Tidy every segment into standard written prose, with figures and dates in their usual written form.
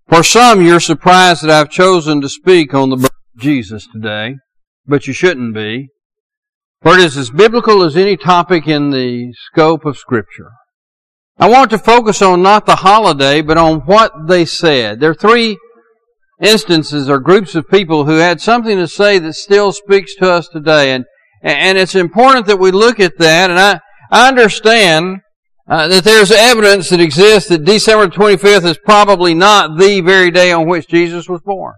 For some, you're surprised that I've chosen to speak on the birth of Jesus today, but you shouldn't be. For it is as biblical as any topic in the scope of Scripture. I want to focus on not the holiday, but on what they said. There are three instances or groups of people who had something to say that still speaks to us today. And it's important that we look at that. And I understand that there's evidence that exists that December 25th is probably not the very day on which Jesus was born.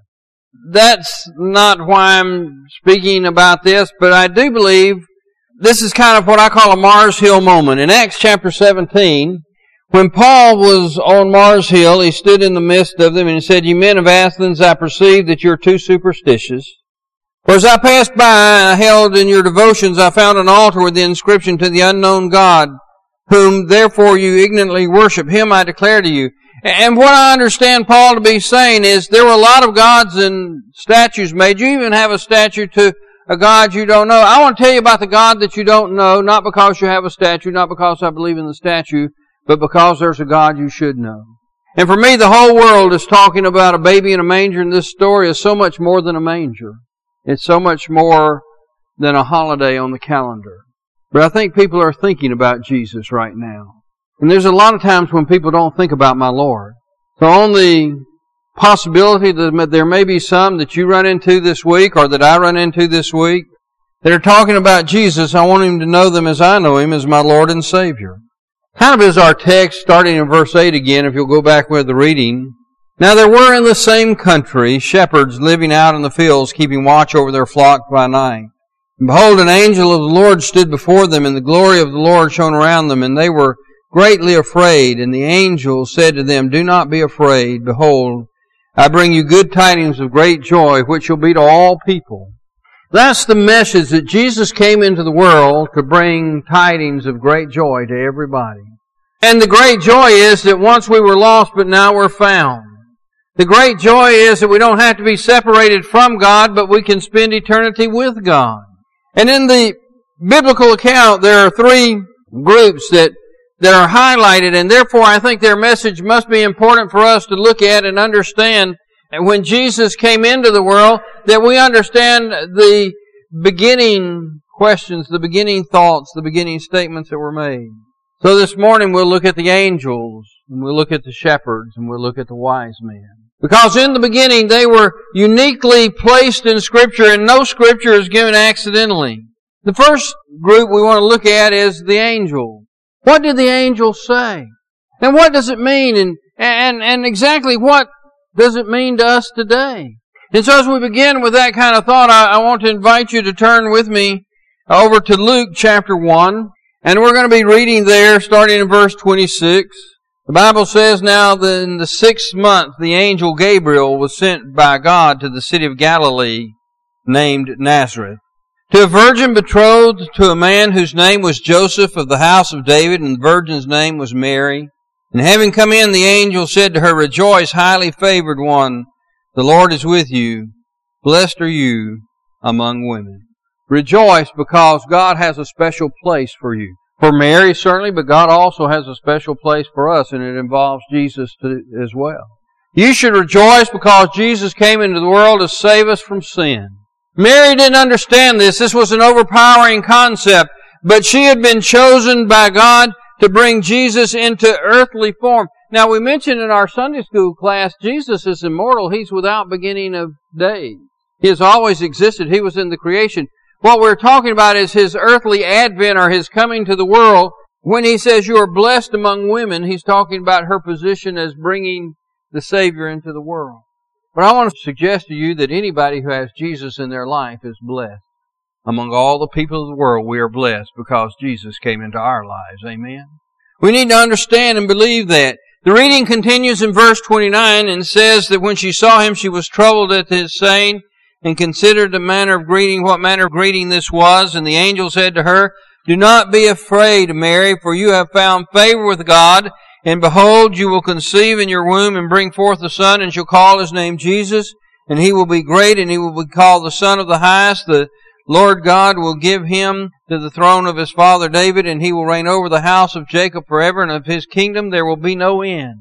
That's not why I'm speaking about this, but I do believe this is kind of what I call a Mars Hill moment. In Acts chapter 17, when Paul was on Mars Hill, he stood in the midst of them and he said, "You men of Athens, I perceive that you're too superstitious. For as I passed by, I held in your devotions, I found an altar with the inscription to the unknown God, whom therefore you ignorantly worship. Him I declare to you." And what I understand Paul to be saying is there were a lot of gods and statues made. You even have a statue to a God you don't know. I want to tell you about the God that you don't know, not because you have a statue, not because I believe in the statue, but because there's a God you should know. And for me, the whole world is talking about a baby in a manger, and this story is so much more than a manger. It's so much more than a holiday on the calendar. But I think people are thinking about Jesus right now. And there's a lot of times when people don't think about my Lord. So on the possibility that there may be some that you run into this week or that I run into this week that are talking about Jesus, I want him to know them as I know him as my Lord and Savior. Kind of is our text starting in verse 8 again, if you'll go back with the reading. "Now there were in the same country shepherds living out in the fields, keeping watch over their flock by night. And behold, an angel of the Lord stood before them, and the glory of the Lord shone around them, and they were greatly afraid. And the angel said to them, 'Do not be afraid. Behold, I bring you good tidings of great joy, which shall be to all people.'" That's the message, that Jesus came into the world to bring tidings of great joy to everybody. And the great joy is that once we were lost, but now we're found. The great joy is that we don't have to be separated from God, but we can spend eternity with God. And in the biblical account, there are three groups that are highlighted, and therefore I think their message must be important for us to look at and understand. And when Jesus came into the world, that we understand the beginning questions, the beginning thoughts, the beginning statements that were made. So this morning we'll look at the angels, and we'll look at the shepherds, and we'll look at the wise men. Because in the beginning they were uniquely placed in Scripture, and no Scripture is given accidentally. The first group we want to look at is the angels. What did the angels say? And what does it mean? And exactly what does it mean to us today? And so as we begin with that kind of thought, I want to invite you to turn with me over to Luke chapter 1. And we're going to be reading there starting in verse 26. The Bible says, "Now in the 6th month the angel Gabriel was sent by God to the city of Galilee named Nazareth, to a virgin betrothed to a man whose name was Joseph of the house of David, and the virgin's name was Mary. And having come in, the angel said to her, 'Rejoice, highly favored one, the Lord is with you. Blessed are you among women.'" Rejoice because God has a special place for you. For Mary, certainly, but God also has a special place for us, and it involves Jesus as well. You should rejoice because Jesus came into the world to save us from sin. Mary didn't understand this. This was an overpowering concept, but she had been chosen by God to bring Jesus into earthly form. Now, we mentioned in our Sunday school class, Jesus is immortal. He's without beginning of days. He has always existed. He was in the creation. What we're talking about is His earthly advent, or His coming to the world. When He says you are blessed among women, He's talking about her position as bringing the Savior into the world. But I want to suggest to you that anybody who has Jesus in their life is blessed. Among all the people of the world, we are blessed because Jesus came into our lives. Amen? We need to understand and believe that. The reading continues in verse 29 and says that when she saw Him, she was troubled at His saying, and considered the manner of greeting, what manner of greeting this was. And the angel said to her, "Do not be afraid, Mary, for you have found favor with God. And behold, you will conceive in your womb and bring forth a son, and shall call his name Jesus. And he will be great, and he will be called the Son of the Highest. The Lord God will give him to the throne of his father David, and he will reign over the house of Jacob forever, and of his kingdom there will be no end."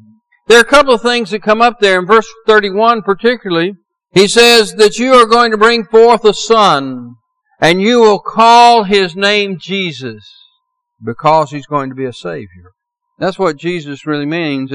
There are a couple of things that come up there. In verse 31 particularly, he says that you are going to bring forth a son, and you will call his name Jesus, because he's going to be a Savior. That's what Jesus really means.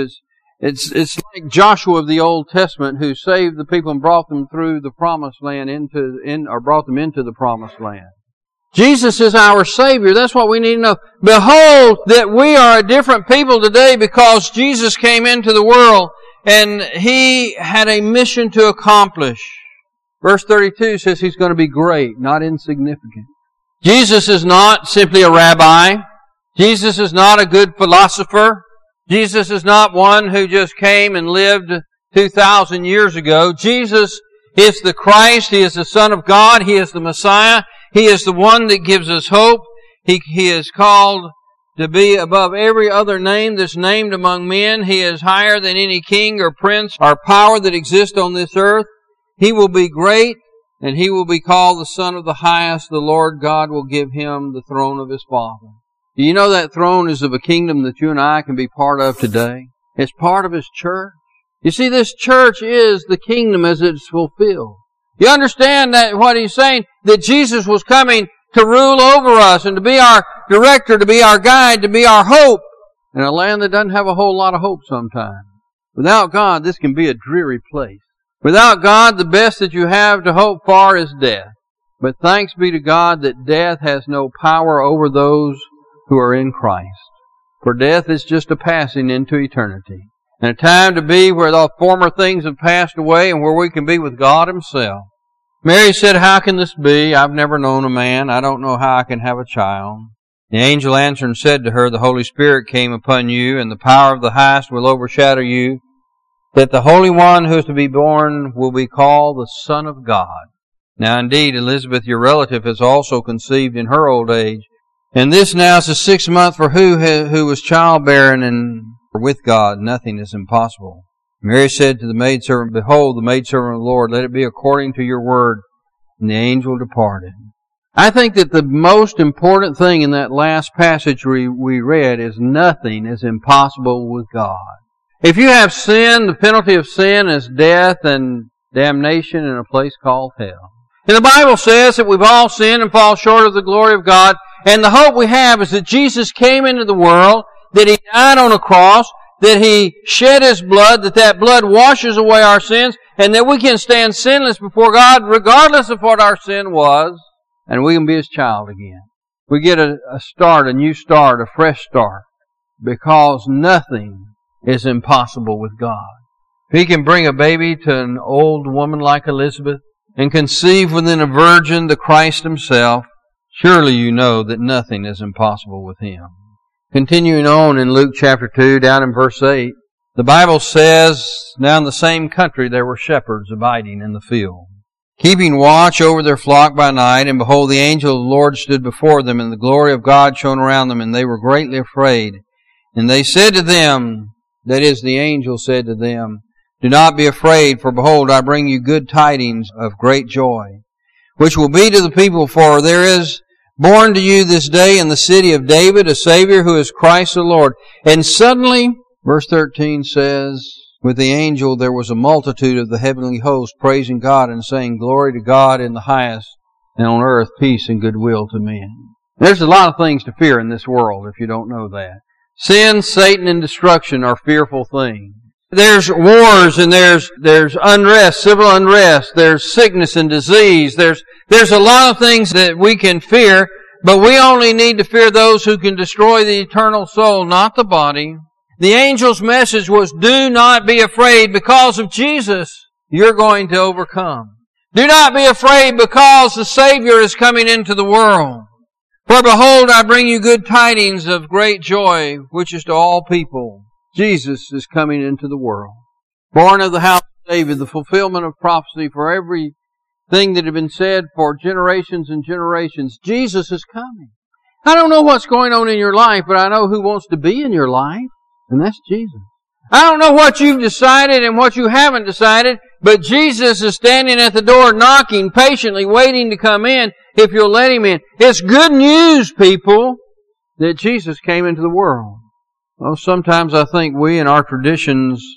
It's like Joshua of the Old Testament, who saved the people and brought them through the promised land or brought them into the promised land. Jesus is our Savior. That's what we need to know. Behold, that we are a different people today because Jesus came into the world and He had a mission to accomplish. Verse 32 says He's going to be great, not insignificant. Jesus is not simply a rabbi. Jesus is not a good philosopher. Jesus is not one who just came and lived 2,000 years ago. Jesus is the Christ. He is the Son of God. He is the Messiah. He is the one that gives us hope. He is called to be above every other name that's named among men. He is higher than any king or prince or power that exists on this earth. He will be great, and He will be called the Son of the Highest. The Lord God will give Him the throne of His Father. Do you know that throne is of a kingdom that you and I can be part of today? It's part of His church. You see, this church is the kingdom as it's fulfilled. You understand that what He's saying? That Jesus was coming to rule over us and to be our director, to be our guide, to be our hope. In a land that doesn't have a whole lot of hope sometimes. Without God, this can be a dreary place. Without God, the best that you have to hope for is death. But thanks be to God that death has no power over those who are in Christ. For death is just a passing into eternity. And a time to be where the former things have passed away and where we can be with God Himself. Mary said, how can this be? I've never known a man. I don't know how I can have a child. The angel answered and said to her, the Holy Spirit came upon you, and the power of the Highest will overshadow you, that the Holy One who is to be born will be called the Son of God. Now indeed, Elizabeth, your relative, has also conceived in her old age. And this now is the 6th month for who was childbearing, and with God nothing is impossible. Mary said to the maidservant, behold, the maidservant of the Lord, let it be according to your word. And the angel departed. I think that the most important thing in that last passage we read is nothing is impossible with God. If you have sin, the penalty of sin is death and damnation in a place called hell. And the Bible says that we've all sinned and fall short of the glory of God. And the hope we have is that Jesus came into the world, that He died on a cross, that He shed His blood, that blood washes away our sins, and that we can stand sinless before God regardless of what our sin was, and we can be His child again. We get a new start, a fresh start, because nothing is impossible with God. If He can bring a baby to an old woman like Elizabeth and conceive within a virgin the Christ Himself, surely you know that nothing is impossible with Him. Continuing on in Luke chapter 2, down in verse 8, the Bible says, now in the same country there were shepherds abiding in the field, keeping watch over their flock by night, and behold, the angel of the Lord stood before them, and the glory of God shone around them, and they were greatly afraid. And they said to them, that is, the angel said to them, do not be afraid, for behold, I bring you good tidings of great joy, which will be to the people, for there is born to you this day in the city of David a Savior who is Christ the Lord. And suddenly, verse 13 says, with the angel there was a multitude of the heavenly host praising God and saying, glory to God in the highest, and on earth peace and goodwill to men. There's a lot of things to fear in this world if you don't know that. Sin, Satan, and destruction are fearful things. There's wars and there's unrest, civil unrest. There's sickness and disease. There's a lot of things that we can fear, but we only need to fear those who can destroy the eternal soul, not the body. The angel's message was, do not be afraid because of Jesus. You're going to overcome. Do not be afraid because the Savior is coming into the world. For behold, I bring you good tidings of great joy, which is to all people. Jesus is coming into the world. Born of the house of David, the fulfillment of prophecy for everything that had been said for generations and generations. Jesus is coming. I don't know what's going on in your life, but I know who wants to be in your life, and that's Jesus. I don't know what you've decided and what you haven't decided, but Jesus is standing at the door knocking, patiently waiting to come in if you'll let Him in. It's good news, people, that Jesus came into the world. Well, sometimes I think we in our traditions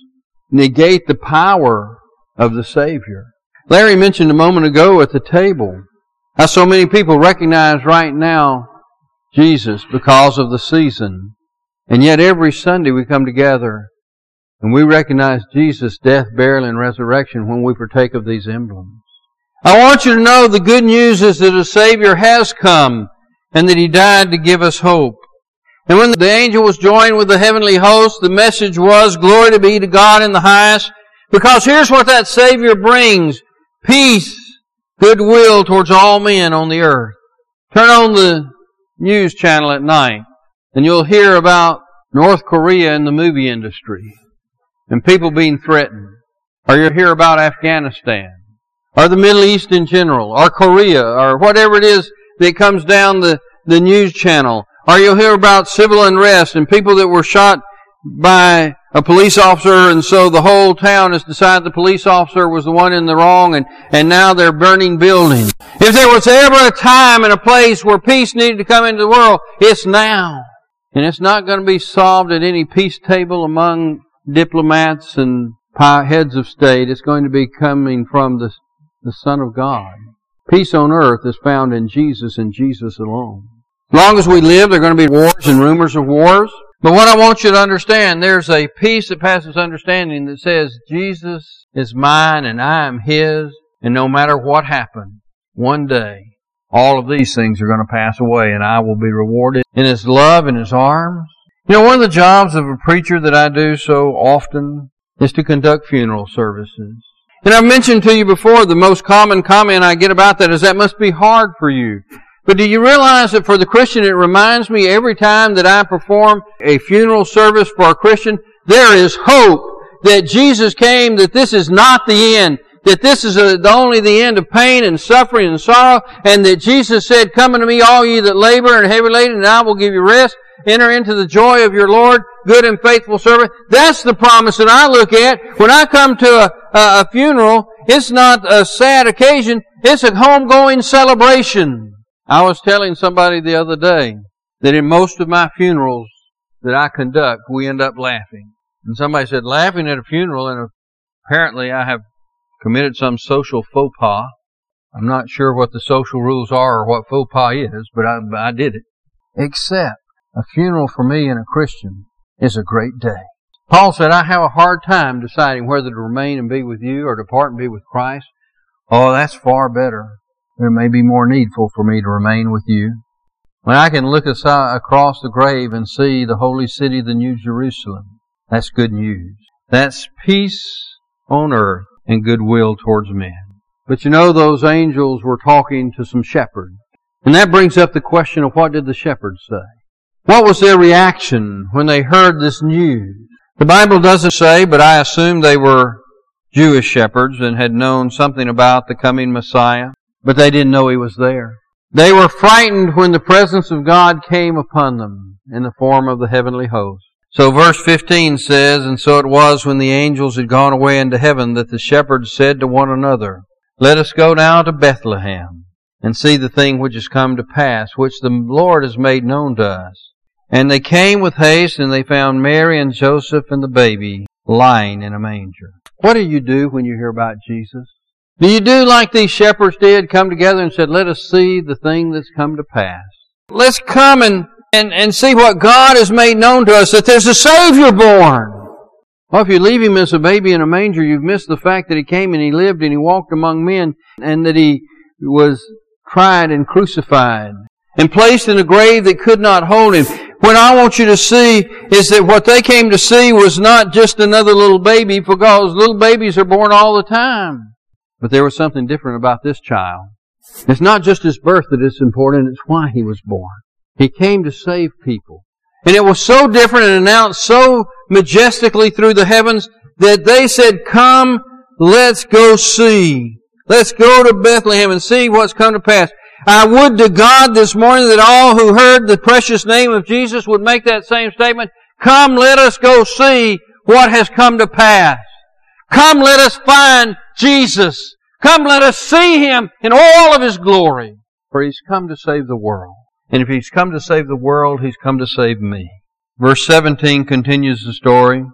negate the power of the Savior. Larry mentioned a moment ago at the table how so many people recognize right now Jesus because of the season. And yet every Sunday we come together and we recognize Jesus' death, burial, and resurrection when we partake of these emblems. I want you to know the good news is that a Savior has come and that He died to give us hope. And when the angel was joined with the heavenly host, the message was, glory be to God in the highest. Because here's what that Savior brings: peace, goodwill towards all men on the earth. Turn on the news channel at night and you'll hear about North Korea and the movie industry and people being threatened. Or you'll hear about Afghanistan or the Middle East in general or Korea or whatever it is that comes down the news channel. Or you'll hear about civil unrest and people that were shot by a police officer, and so the whole town has decided the police officer was the one in the wrong, and now they're burning buildings. If there was ever a time and a place where peace needed to come into the world, it's now. And it's not going to be solved at any peace table among diplomats and heads of state. It's going to be coming from the Son of God. Peace on earth is found in Jesus and Jesus alone. As long as we live, there are going to be wars and rumors of wars. But what I want you to understand, there's a peace that passes understanding that says, Jesus is mine and I am His, and no matter what happens, one day, all of these things are going to pass away and I will be rewarded in His love and His arms. You know, one of the jobs of a preacher that I do so often is to conduct funeral services. And I've mentioned to you before, the most common comment I get about that is, that must be hard for you. But do you realize that for the Christian, it reminds me every time that I perform a funeral service for a Christian, there is hope that Jesus came, that this is not the end, that this is only the end of pain and suffering and sorrow, and that Jesus said, come unto me, all ye that labor and heavy laden, and I will give you rest. Enter into the joy of your Lord, good and faithful servant. That's the promise that I look at. When I come to a funeral, it's not a sad occasion, it's a homegoing celebration. I was telling somebody the other day that in most of my funerals that I conduct, we end up laughing. And somebody said, laughing at a funeral, and apparently I have committed some social faux pas. I'm not sure what the social rules are or what faux pas is, but I did it. Except a funeral for me and a Christian is a great day. Paul said, I have a hard time deciding whether to remain and be with you or depart and be with Christ. Oh, that's far better. It may be more needful for me to remain with you. When I can look across the grave and see the holy city, the New Jerusalem, that's good news. That's peace on earth and goodwill towards men. But you know, those angels were talking to some shepherds. And that brings up the question of, what did the shepherds say? What was their reaction when they heard this news? The Bible doesn't say, but I assume they were Jewish shepherds and had known something about the coming Messiah. But they didn't know He was there. They were frightened when the presence of God came upon them in the form of the heavenly host. So verse 15 says, and so it was when the angels had gone away into heaven that the shepherds said to one another, let us go now to Bethlehem and see the thing which is come to pass, which the Lord has made known to us. And they came with haste, and they found Mary and Joseph and the baby lying in a manger. What do you do when you hear about Jesus? Do you do like these shepherds did, come together and said, let us see the thing that's come to pass? Let's come and see what God has made known to us, that there's a Savior born. Well, if you leave Him as a baby in a manger, you've missed the fact that He came and He lived and He walked among men, and that He was tried and crucified and placed in a grave that could not hold Him. What I want you to see is that what they came to see was not just another little baby, because little babies are born all the time. But there was something different about this child. It's not just His birth that is important, it's why He was born. He came to save people. And it was so different and announced so majestically through the heavens that they said, come, let's go see. Let's go to Bethlehem and see what's come to pass. I would to God this morning that all who heard the precious name of Jesus would make that same statement. Come, let us go see what has come to pass. Come, let us find Jesus. Come, let us see Him in all of His glory. For He's come to save the world. And if He's come to save the world, He's come to save me. Verse 17 continues the story.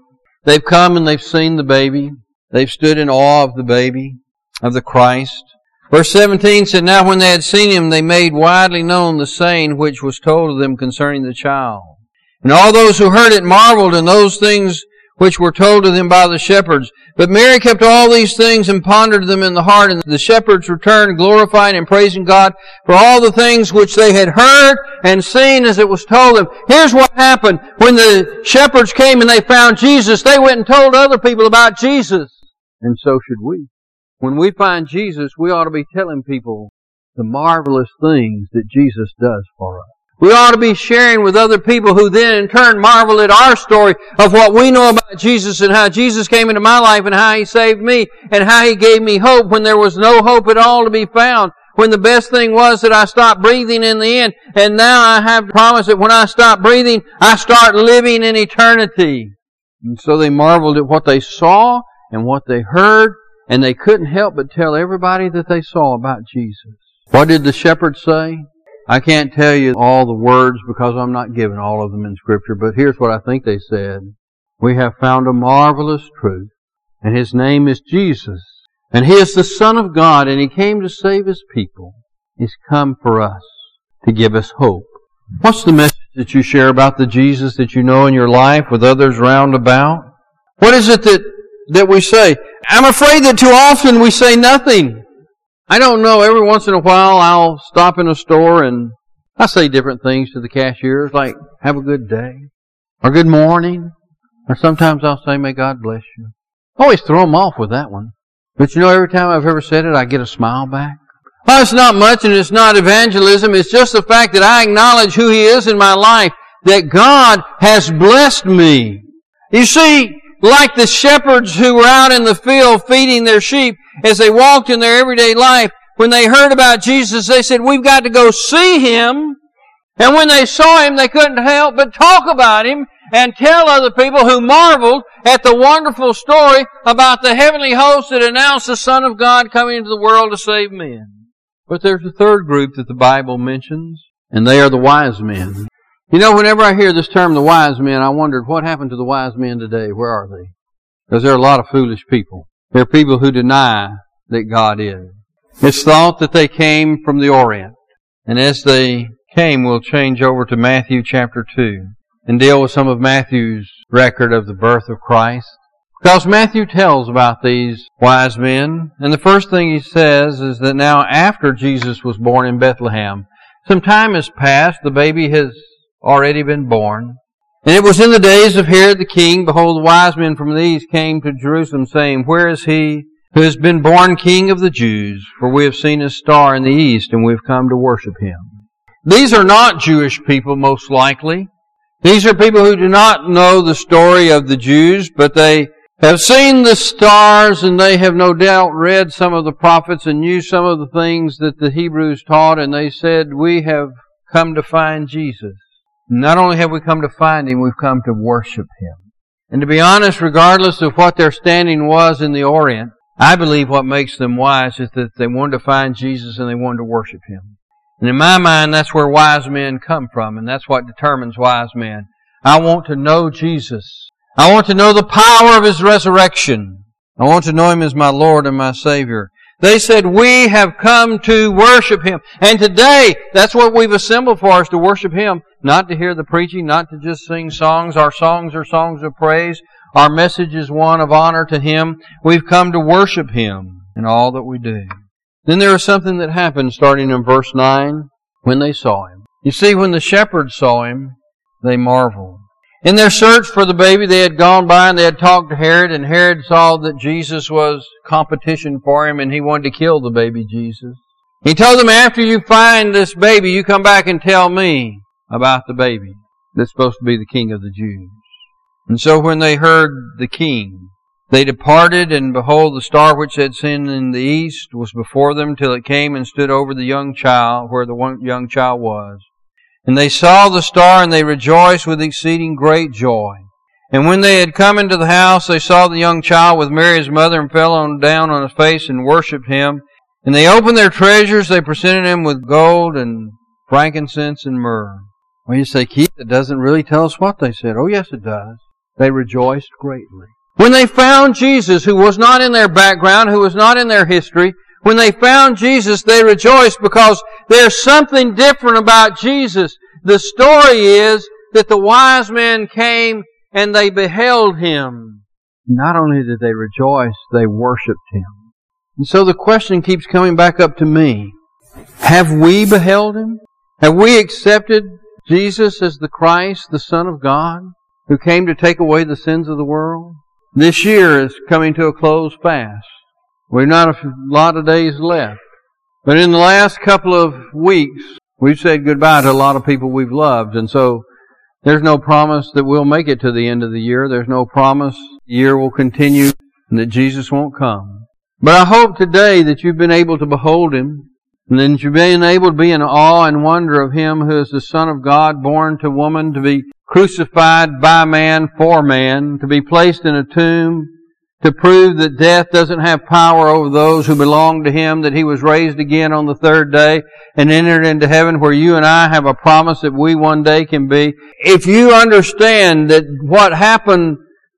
They've come and they've seen the baby. They've stood in awe of the baby, of the Christ. Verse 17 said, Now when they had seen him, they made widely known the saying which was told to them concerning the child. And all those who heard it marveled in those things which were told to them by the shepherds. But Mary kept all these things and pondered them in the heart. And the shepherds returned, glorifying and praising God for all the things which they had heard and seen as it was told them. Here's what happened. When the shepherds came and they found Jesus, they went and told other people about Jesus. And so should we. When we find Jesus, we ought to be telling people the marvelous things that Jesus does for us. We ought to be sharing with other people who then in turn marvel at our story of what we know about Jesus and how Jesus came into my life and how He saved me and how He gave me hope when there was no hope at all to be found. When the best thing was that I stopped breathing in the end. And now I have the promise that when I stop breathing, I start living in eternity. And so they marveled at what they saw and what they heard, and they couldn't help but tell everybody that they saw about Jesus. What did the shepherds say? I can't tell you all the words because I'm not given all of them in Scripture, but here's what I think they said. We have found a marvelous truth, and His name is Jesus, and He is the Son of God, and He came to save His people. He's come for us to give us hope. What's the message that you share about the Jesus that you know in your life with others round about? What is it that we say? I'm afraid that too often we say nothing. I don't know, every once in a while I'll stop in a store and I say different things to the cashiers like, have a good day, or good morning, or sometimes I'll say, may God bless you. I always throw them off with that one. But you know, every time I've ever said it, I get a smile back. Well, it's not much and it's not evangelism, it's just the fact that I acknowledge who He is in my life, that God has blessed me. You see, like the shepherds who were out in the field feeding their sheep, as they walked in their everyday life, when they heard about Jesus, they said, we've got to go see Him. And when they saw Him, they couldn't help but talk about Him and tell other people who marveled at the wonderful story about the heavenly host that announced the Son of God coming into the world to save men. But there's a third group that the Bible mentions, and they are the wise men. You know, whenever I hear this term, the wise men, I wondered what happened to the wise men today. Where are they? Because there are a lot of foolish people. There are people who deny that God is. It's thought that they came from the Orient. And as they came, we'll change over to Matthew chapter 2 and deal with some of Matthew's record of the birth of Christ. Because Matthew tells about these wise men. And the first thing he says is that now after Jesus was born in Bethlehem, some time has passed, the baby has already been born. And it was in the days of Herod the king, behold, the wise men from the east came to Jerusalem, saying, Where is He who has been born King of the Jews? For we have seen His star in the east, and we have come to worship Him. These are not Jewish people, most likely. These are people who do not know the story of the Jews, but they have seen the stars, and they have no doubt read some of the prophets and knew some of the things that the Hebrews taught, and they said, We have come to find Jesus. Not only have we come to find Him, we've come to worship Him. And to be honest, regardless of what their standing was in the Orient, I believe what makes them wise is that they wanted to find Jesus and they wanted to worship Him. And in my mind, that's where wise men come from, and that's what determines wise men. I want to know Jesus. I want to know the power of His resurrection. I want to know Him as my Lord and my Savior. They said, we have come to worship Him. And today, that's what we've assembled for, is to worship Him. Not to hear the preaching, not to just sing songs. Our songs are songs of praise. Our message is one of honor to Him. We've come to worship Him in all that we do. Then there is something that happened starting in verse 9 when they saw Him. You see, when the shepherds saw Him, they marveled. In their search for the baby, they had gone by and they had talked to Herod, and Herod saw that Jesus was competition for him and he wanted to kill the baby Jesus. He told them, after you find this baby, you come back and tell me about the baby that's supposed to be the King of the Jews. And so when they heard the King, they departed, and behold, the star which they had seen in the east was before them till it came and stood over the young child, where the young child was. And they saw the star, and they rejoiced with exceeding great joy. And when they had come into the house, they saw the young child with Mary his mother, and fell down on his face and worshipped Him. And they opened their treasures, they presented Him with gold and frankincense and myrrh. Well, you say, Keith, it doesn't really tell us what they said. Oh, yes, it does. they rejoiced greatly. When they found Jesus, who was not in their background, who was not in their history, when they found Jesus, they rejoiced because there's something different about Jesus. The story is that the wise men came and they beheld Him. Not only did they rejoice, they worshiped Him. And so the question keeps coming back up to me. Have we beheld Him? Have we accepted Jesus as the Christ, the Son of God, who came to take away the sins of the world? This year is coming to a close fast. We've not a lot of days left. But in the last couple of weeks, we've said goodbye to a lot of people we've loved. And so there's no promise that we'll make it to the end of the year. There's no promise the year will continue and that Jesus won't come. But I hope today that you've been able to behold Him, and that you've been able to be in awe and wonder of Him who is the Son of God, born to woman, to be crucified by man for man, to be placed in a tomb, to prove that death doesn't have power over those who belong to Him, that He was raised again on the third day and entered into heaven, where you and I have a promise that we one day can be. If you understand that what happened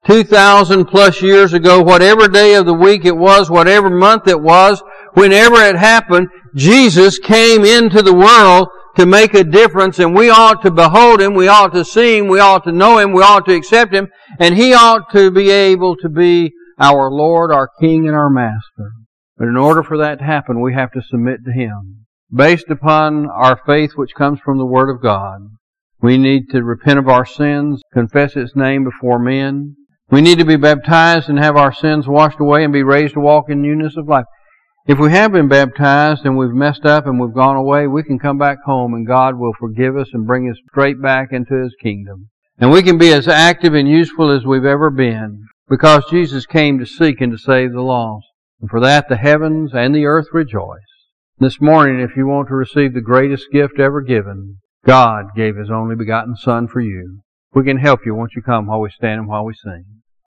2,000 plus years ago, whatever day of the week it was, whatever month it was, whenever it happened, Jesus came into the world to make a difference, and we ought to behold Him, we ought to see Him, we ought to know Him, we ought to accept Him, and He ought to be able to be our Lord, our King, and our Master. But in order for that to happen, we have to submit to Him. Based upon our faith which comes from the Word of God, we need to repent of our sins, confess His name before men. We need to be baptized and have our sins washed away and be raised to walk in newness of life. If we have been baptized and we've messed up and we've gone away, we can come back home and God will forgive us and bring us straight back into His kingdom. And we can be as active and useful as we've ever been, because Jesus came to seek and to save the lost. And for that the heavens and the earth rejoice. This morning, if you want to receive the greatest gift ever given, God gave His only begotten Son for you. We can help you. Won't you come while we stand and while we sing?